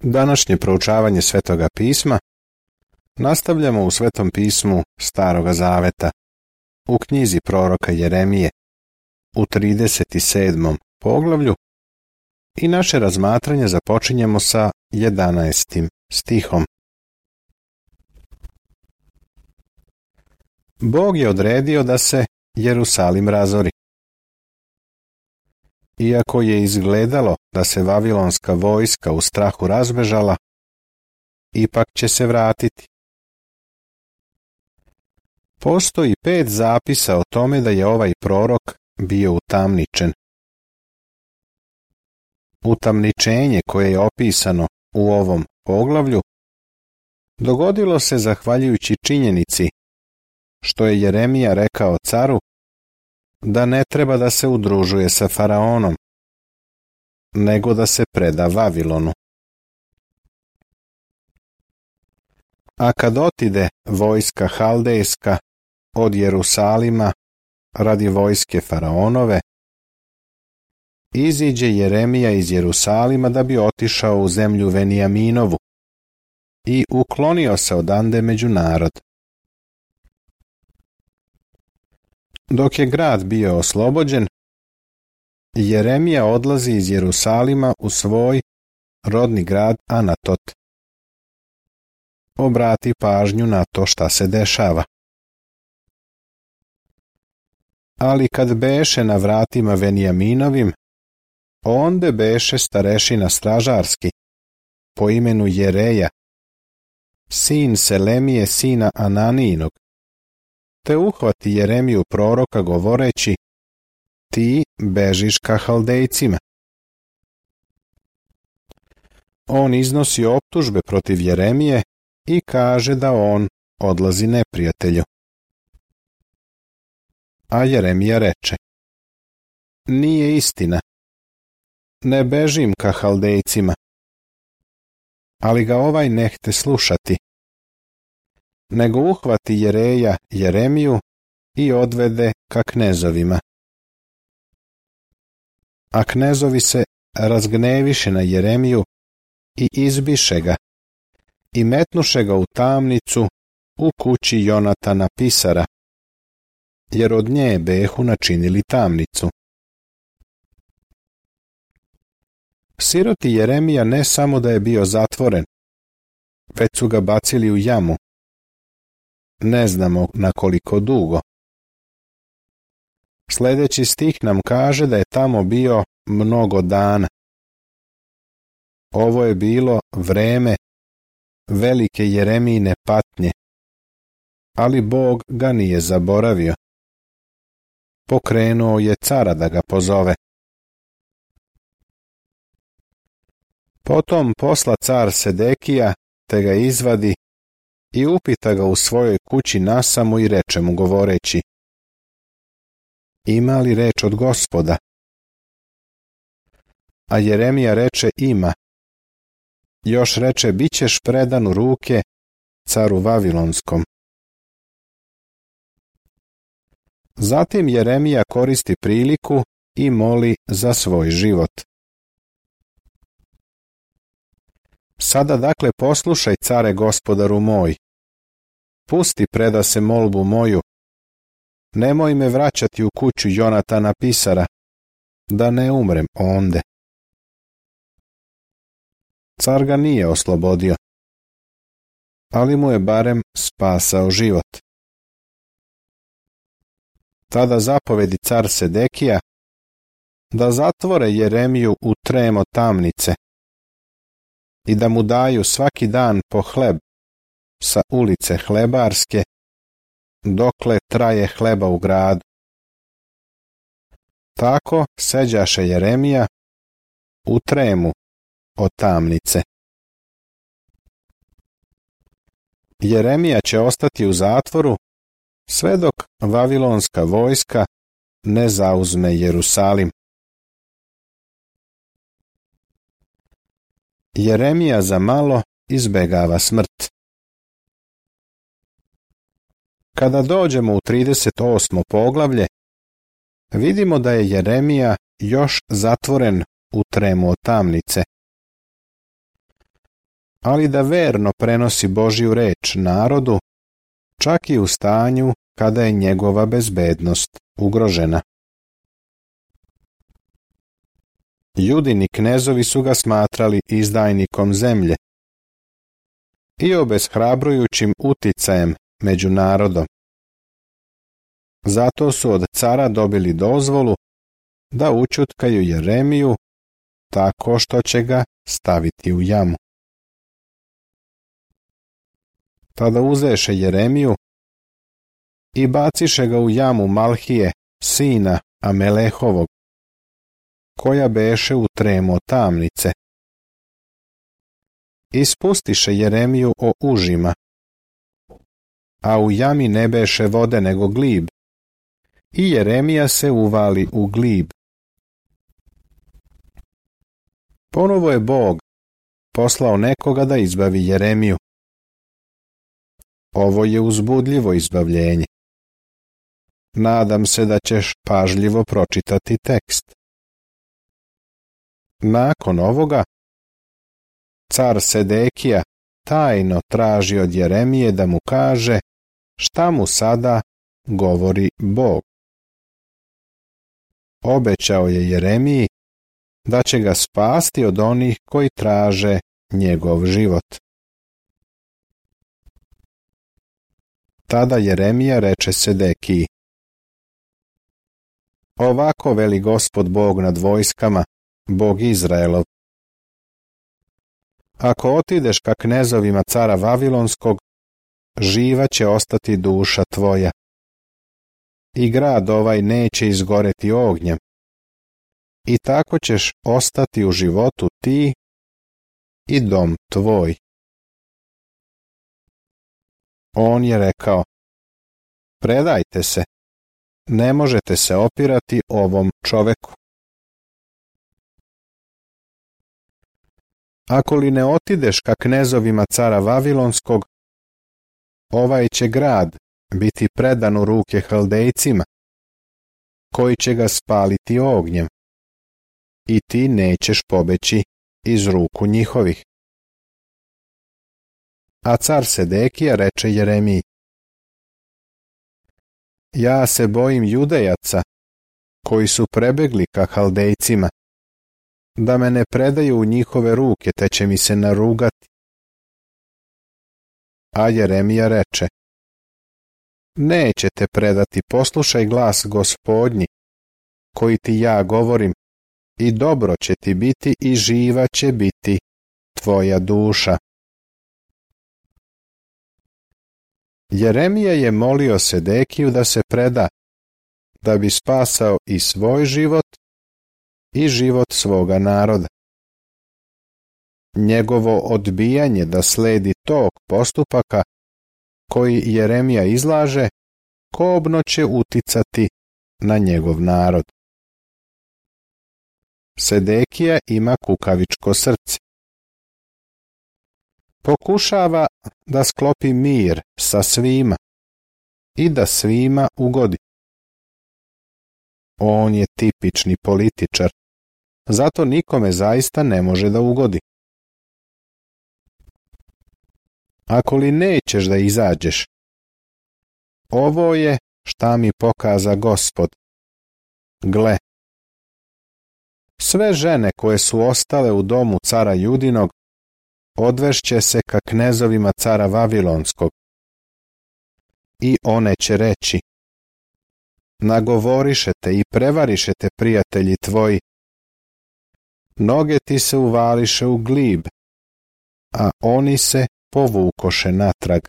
Današnje proučavanje Svetoga pisma nastavljamo u Svetom pismu Staroga zaveta, u knjizi proroka Jeremije, u 37. poglavlju i naše razmatranje započinjemo sa 11. stihom. Bog je odredio da se Jerusalim razori. Iako je izgledalo da se vavilonska vojska u strahu razbežala, ipak će se vratiti. Postoji 5 zapisa o tome da je ovaj prorok bio utamničen. Utamničenje koje je opisano u ovom poglavlju dogodilo se zahvaljujući činjenici što je Jeremija rekao caru da ne treba da se udružuje sa faraonom, nego da se preda Vavilonu. A kad otide vojska haldejska od Jerusalima radi vojske faraonove, iziđe Jeremija iz Jerusalima da bi otišao u zemlju Venijaminovu i uklonio se odande među narod. Dok je grad bio oslobođen, Jeremija odlazi iz Jerusalima u svoj rodni grad Anatot. Obrati pažnju na to šta se dešava. Ali kad beše na vratima Venijaminovim, onde beše starešina stražarski, po imenu Jereja, sin Selemije sina Ananijinog, te uhvati Jeremiju proroka govoreći: ti bežiš ka Haldejcima. On iznosi optužbe protiv Jeremije i kaže da on odlazi neprijatelju. A Jeremija reče: nije istina, ne bežim ka Haldejcima. Ali ga ovaj nehte slušati, nego uhvati Jereja Jeremiju i odvede ka knezovima. A knezovi se razgneviše na Jeremiju i izbiše ga i metnuše ga u tamnicu u kući Jonatana pisara, jer od nje behu načinili tamnicu. Siroti Jeremija ne samo da je bio zatvoren, već su ga bacili u jamu. Ne znamo na koliko dugo. Sljedeći stih nam kaže da je tamo bio mnogo dana. Ovo je bilo vreme velike Jeremijine patnje, ali Bog ga nije zaboravio. Pokrenuo je cara da ga pozove. Potom posla car Sedekija, te ga izvadi i upita ga u svojoj kući nasamu i reče mu govoreći: ima li reč od Gospoda? A Jeremija reče: ima. Još reče: bit ćeš predan u ruke caru Vavilonskom. Zatim Jeremija koristi priliku i moli za svoj život. Sada dakle poslušaj, care gospodaru moj. Pusti preda se molbu moju. Nemoj me vraćati u kuću Jonatana pisara, da ne umrem onde. Car ga nije oslobodio, ali mu je barem spasao život. Tada zapovedi car Sedekija da zatvore Jeremiju u tremo tamnice i da mu daju svaki dan po hleb sa ulice Hlebarske, dokle traje hleba u gradu. Tako seđaše Jeremija u tremu od tamnice. Jeremija će ostati u zatvoru sve dok vavilonska vojska ne zauzme Jerusalim. Jeremija za malo izbegava smrt. Kada dođemo u 38. poglavlje, vidimo da je Jeremija još zatvoren u tremu od tamnice. ali da verno prenosi Božju reč narodu, čak i u stanju kada je njegova bezbednost ugrožena. Judini knezovi su ga smatrali izdajnikom zemlje i obeshrabrujućim uticajem među narodom. Zato su od cara dobili dozvolu da ućutkaju Jeremiju tako što će ga staviti u jamu. Tada uzeše Jeremiju i baciše ga u jamu Malhije, sina Amelehovog, koja beše u tremo tamnice. Ispustiše Jeremiju o užima, a u jami ne beše vode nego glib, i Jeremija se uvali u glib. Ponovo je Bog poslao nekoga da izbavi Jeremiju. Ovo je uzbudljivo izbavljenje. Nadam se da ćeš pažljivo pročitati tekst. Nakon ovoga, car Sedekija tajno traži od Jeremije da mu kaže šta mu sada govori Bog. Obećao je Jeremiji da će ga spasti od onih koji traže njegov život. Tada Jeremija reče Sedekiji: Ovako veli Gospod Bog nad vojskama, Bog Izraelov. Ako otideš ka knezovima cara Vavilonskog, živa će ostati duša tvoja. I grad ovaj neće izgoreti ognjem. I tako ćeš ostati u životu ti i dom tvoj. On je rekao: Predajte se, ne možete se opirati ovom čoveku. Ako li ne otideš ka knezovima cara Vavilonskog, ovaj će grad biti predan u ruke Haldejcima, koji će ga spaliti ognjem, i ti nećeš pobeći iz ruku njihovih. A car Sedekija reče Jeremiji: Ja se bojim Judejaca, koji su prebegli ka Haldejcima, da me ne predaju u njihove ruke, te će mi se narugati. A Jeremija reče: Neće te predati, poslušaj glas Gospodnji, koji ti ja govorim, i dobro će ti biti i živa će biti tvoja duša. Jeremija je molio Sedekiju da se preda, da bi spasao i svoj život i život svoga naroda. Njegovo odbijanje da sledi tok postupaka koji Jeremija izlaže, kobno će uticati na njegov narod. Sedekija ima kukavičko srce. Pokušava da sklopi mir sa svima i da svima ugodi. On je tipični političar, zato nikome zaista ne može da ugodi. Ako li nećeš da izađeš, ovo je šta mi pokaza Gospod. Gle, sve žene koje su ostale u domu cara Judinog odvešće se ka knezovima cara Vavilonskog. I one će reći: Nagovorišete i prevarišete prijatelji tvoji. Noge ti se uvališe u glib, a oni se povukoše natrag.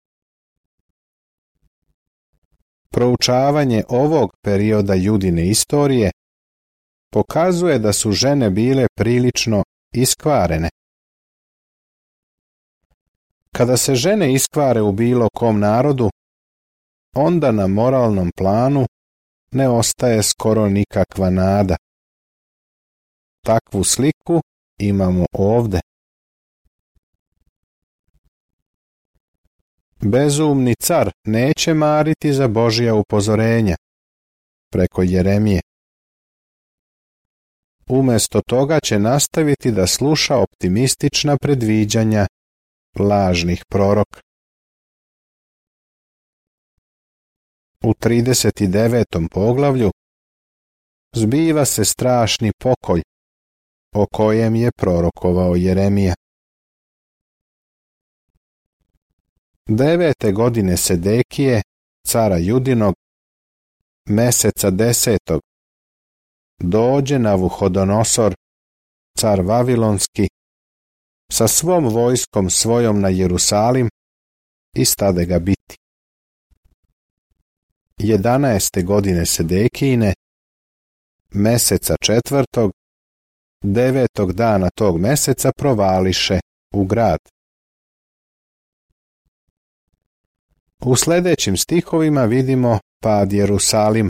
Proučavanje ovog perioda Judine istorije pokazuje da su žene bile prilično iskvarene. Kada se žene iskvare u bilo kom narodu, onda na moralnom planu ne ostaje skoro nikakva nada. Takvu sliku imamo ovde. Bezumni car neće mariti za Božja upozorenja preko Jeremije. Umesto toga će nastaviti da sluša optimistična predviđanja lažnih proroka. U 39. poglavlju zbiva se strašni pokolj o kojem je prorokovao Jeremija. 9. godine Sedekije, cara Judinog, meseca 10. dođe Navuhodonosor, car Vavilonski, sa svom vojskom svojom na Jerusalim i stade ga biti. 11. godine Sedekijine, meseca 4. 9. dana tog meseca provališe u grad. U sljedećim stihovima vidimo pad Jerusalima.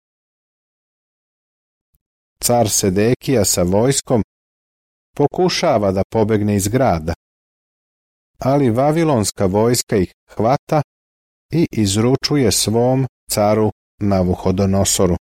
Car Sedekija sa vojskom pokušava da pobegne iz grada, ali vavilonska vojska ih hvata i izručuje svom caru Navuhodonosoru.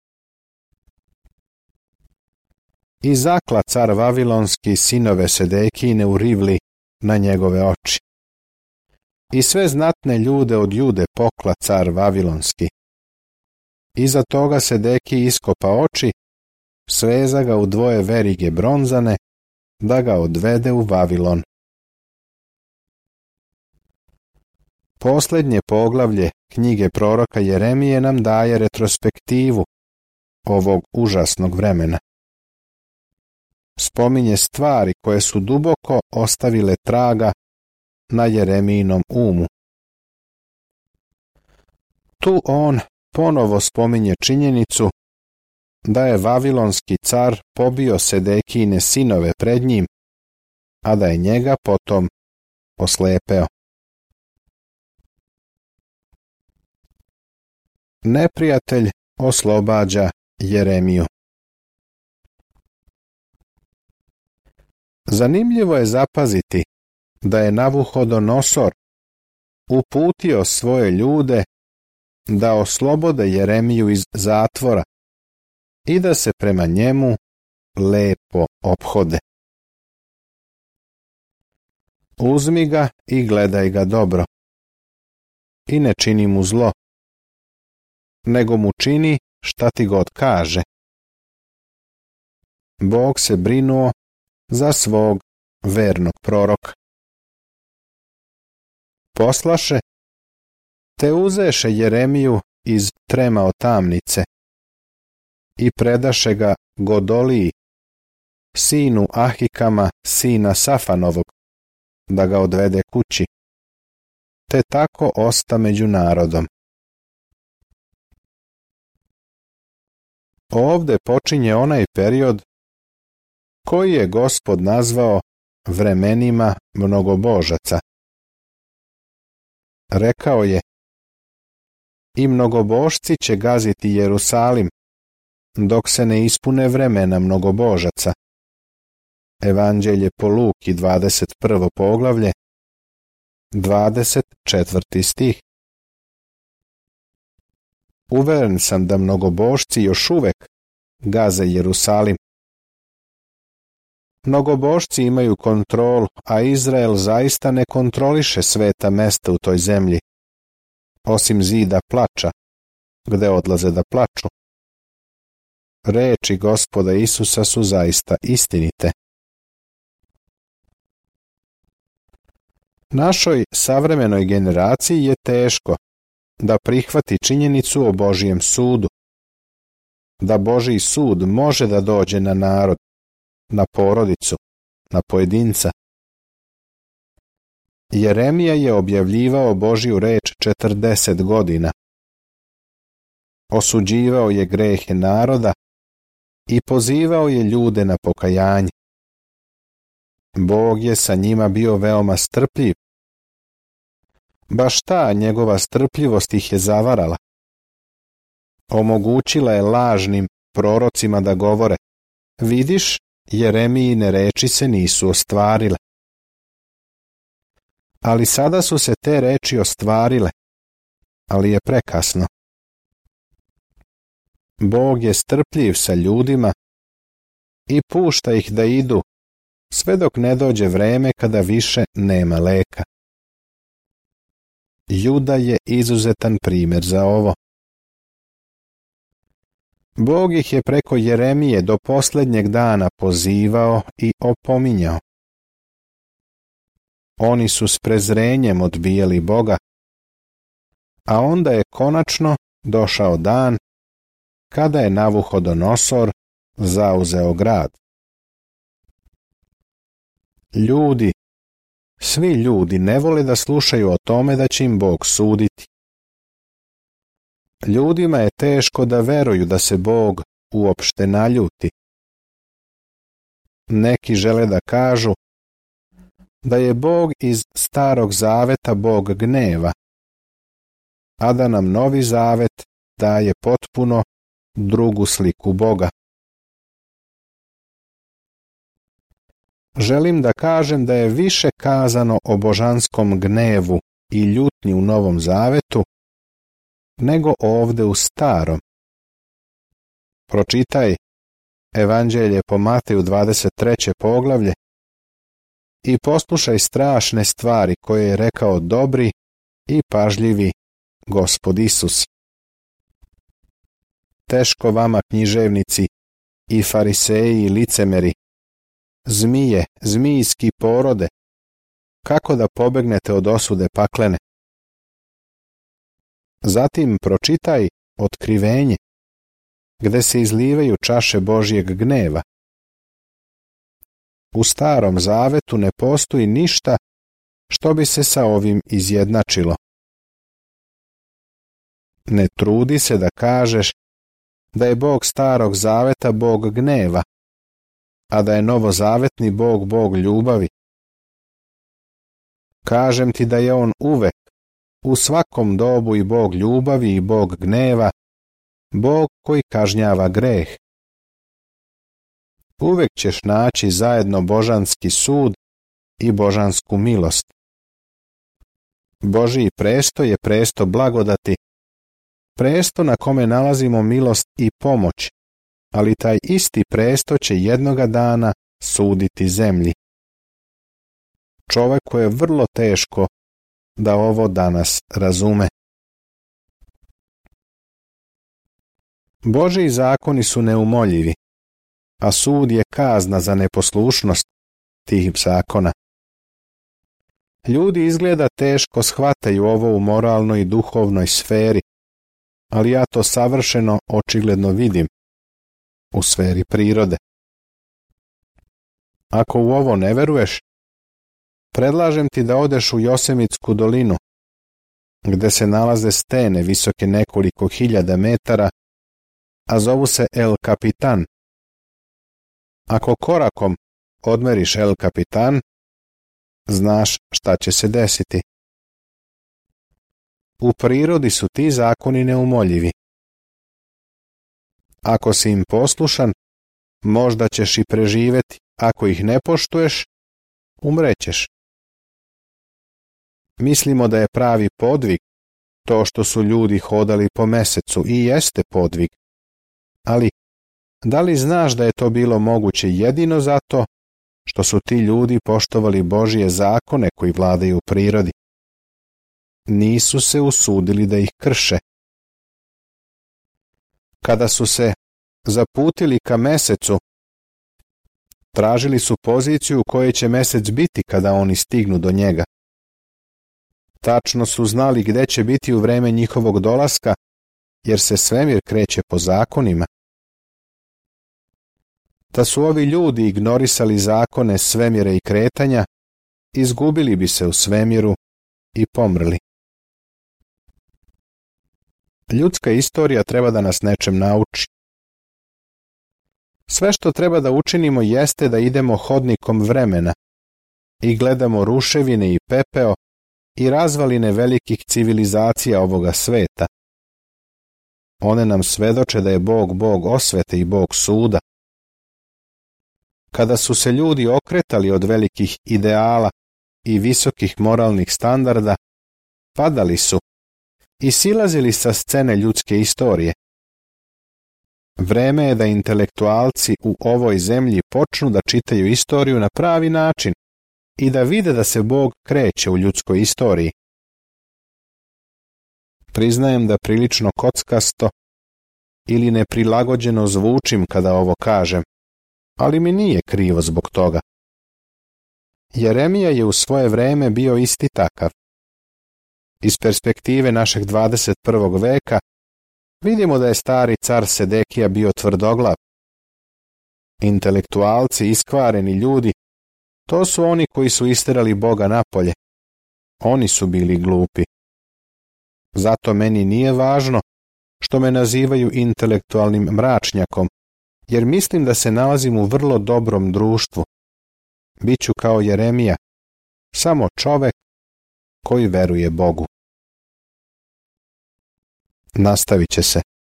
I zakla car Vavilonski sinove Sedekijine u Rivli na njegove oči. I sve znatne ljude od Jude pokla car Vavilonski. Iza toga Sedekiji iskopa oči, sveza ga u 2 verige bronzane, da ga odvede u Vavilon. Posljednje poglavlje knjige proroka Jeremije nam daje retrospektivu ovog užasnog vremena. Spominje stvari koje su duboko ostavile traga na Jeremijinom umu. Tu on ponovo spominje činjenicu da je vavilonski car pobio Sedekijine sinove pred njim, a da je njega potom oslepeo. Neprijatelj oslobađa Jeremiju. Zanimljivo je zapaziti da je Navuhodonosor uputio svoje ljude da oslobode Jeremiju iz zatvora i da se prema njemu lepo ophode. Uzmi ga i gledaj ga dobro i ne čini mu zlo, nego mu čini šta ti god kaže. Bog se brinuo za svog vernog proroka. Poslaše, te uzeše Jeremiju iz trema tamnice i predaše ga Godoliji, sinu Ahikama, sina Safanovog, da ga odvede kući, te tako osta među narodom. Ovde počinje onaj period koji je Gospod nazvao vremenima mnogobožaca. Rekao je: i mnogobožci će gaziti Jerusalim, dok se ne ispune vremena mnogobožaca. Evanđelje po Luki, 21. poglavlje, 24. stih. Uveren sam da mnogobožci još uvek gaze Jerusalim. Mnogobožci imaju kontrolu, a Izrael zaista ne kontroliše sveta mesta u toj zemlji, osim zida plača, gde odlaze da plaču. Reči Gospoda Isusa su zaista istinite. Našoj savremenoj generaciji je teško da prihvati činjenicu o Božijem sudu, da Božji sud može da dođe na narod, na porodicu, na pojedinca. Jeremija je objavljivao Božju reč 40 godina. Osuđivao je grehe naroda i pozivao je ljude na pokajanje. Bog je sa njima bio veoma strpljiv. Baš ta njegova strpljivost ih je zavarala. Omogućila je lažnim prorocima da govore: vidiš, Jeremijine reči se nisu ostvarile. Ali sada su se te reči ostvarile, ali je prekasno. Bog je strpljiv sa ljudima i pušta ih da idu, sve dok ne dođe vreme kada više nema leka. Juda je izuzetan primjer za ovo. Bog ih je preko Jeremije do posljednjeg dana pozivao i opominjao. Oni su s prezrenjem odbijali Boga, a onda je konačno došao dan kada je Navuhodonosor zauzeo grad. Ljudi, svi ljudi ne vole da slušaju o tome da će im Bog suditi. Ljudima je teško da veruju da se Bog uopšte naljuti. Neki žele da kažu da je Bog iz Starog zaveta Bog gneva, a da nam Novi zavet daje potpuno drugu sliku Boga. Želim da kažem da je više kazano o božanskom gnevu i ljutnji u Novom zavetu nego ovde u Starom. Pročitaj Evanđelje po Mateju 23. poglavlje i poslušaj strašne stvari koje je rekao dobri i pažljivi Gospod Isus. Teško vama, književnici i fariseji i licemeri, zmije, zmijski porode, kako da pobegnete od osude paklene. Zatim pročitaj Otkrivenje, gde se izlivaju čaše Božjeg gneva. U Starom zavetu ne postoji ništa što bi se sa ovim izjednačilo. Ne trudi se da kažeš da je Bog Starog zaveta Bog gneva, a da je novozavetni Bog Bog ljubavi. Kažem ti da je on uvek, u svakom dobu i Bog ljubavi i Bog gneva, Bog koji kažnjava greh. Uvek ćeš naći zajedno božanski sud i božansku milost. Božji presto je presto blagodati, presto na kome nalazimo milost i pomoć, ali taj isti presto će jednoga dana suditi zemlji. Čoveku je vrlo teško da ovo danas razume. Božji zakoni su neumoljivi, a sud je kazna za neposlušnost tih zakona. Ljudi izgleda teško shvataju ovo u moralnoj i duhovnoj sferi, ali ja to savršeno očigledno vidim u sferi prirode. Ako u ovo ne veruješ, predlažem ti da odeš u Josemitsku dolinu, gde se nalaze stene visoke nekoliko hiljada metara, a zovu se El Capitan. Ako korakom odmeriš El Capitan, znaš šta će se desiti. U prirodi su ti zakoni neumoljivi. Ako si im poslušan, možda ćeš i preživeti. Ako ih ne poštuješ, umrećeš. Mislimo da je pravi podvig to što su ljudi hodali po mesecu i jeste podvig. Ali, da li znaš da je to bilo moguće jedino zato što su ti ljudi poštovali Božje zakone koji vladaju u prirodi? Nisu se usudili da ih krše. Kada su se zaputili ka mesecu, tražili su poziciju u kojoj će mesec biti kada oni stignu do njega. Tačno su znali gde će biti u vreme njihovog dolaska, jer se svemir kreće po zakonima. Da su ovi ljudi ignorisali zakone svemira i kretanja, izgubili bi se u svemiru i pomrli. Ljudska istorija treba da nas nečem nauči. Sve što treba da učinimo jeste da idemo hodnikom vremena i gledamo ruševine i pepeo i razvaline velikih civilizacija ovoga sveta. One nam svedoče da je Bog Bog osvete i Bog suda. Kada su se ljudi okretali od velikih ideala i visokih moralnih standarda, padali su i silazili sa scene ljudske istorije. Vreme je da intelektualci u ovoj zemlji počnu da čitaju istoriju na pravi način i da vide da se Bog kreće u ljudskoj istoriji. Priznajem da prilično kockasto ili neprilagođeno zvučim kada ovo kažem, ali mi nije krivo zbog toga. Jeremija je u svoje vreme bio isti takav. Iz perspektive našeg 21. veka vidimo da je stari car Sedekija bio tvrdoglav. Intelektualci, iskvareni ljudi, to su oni koji su isterali Boga napolje. Oni su bili glupi. Zato meni nije važno što me nazivaju intelektualnim mračnjakom, jer mislim da se nalazim u vrlo dobrom društvu. Biću kao Jeremija, samo čovek koji veruje Bogu. Nastavit će se.